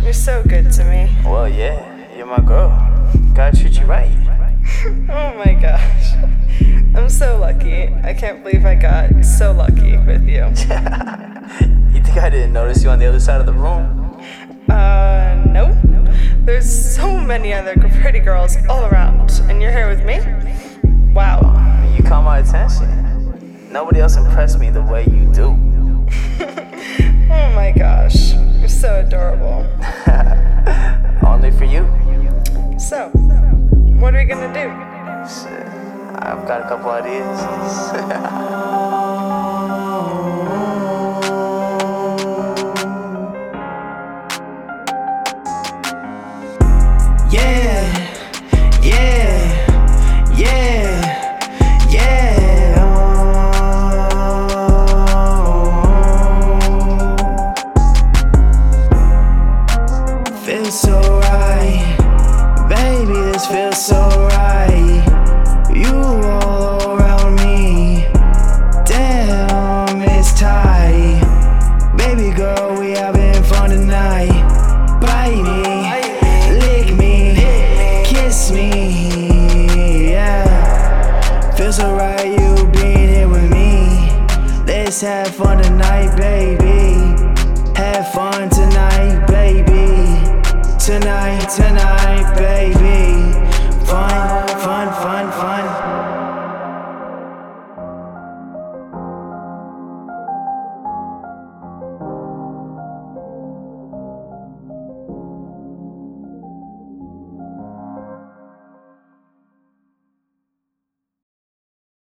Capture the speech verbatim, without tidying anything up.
You're so good to me. Well, yeah, you're my girl. Gotta treat you right. Oh my gosh. I'm so lucky. I can't believe I got so lucky with you. You think I didn't notice you on the other side of the room? Uh, no. There's so many other pretty girls all around, and you're here with me? Wow. You caught my attention. Nobody else impressed me the way you do. Oh my gosh. You're so adorable. Only for you. So, what are we gonna do? Shit, I've got a couple ideas.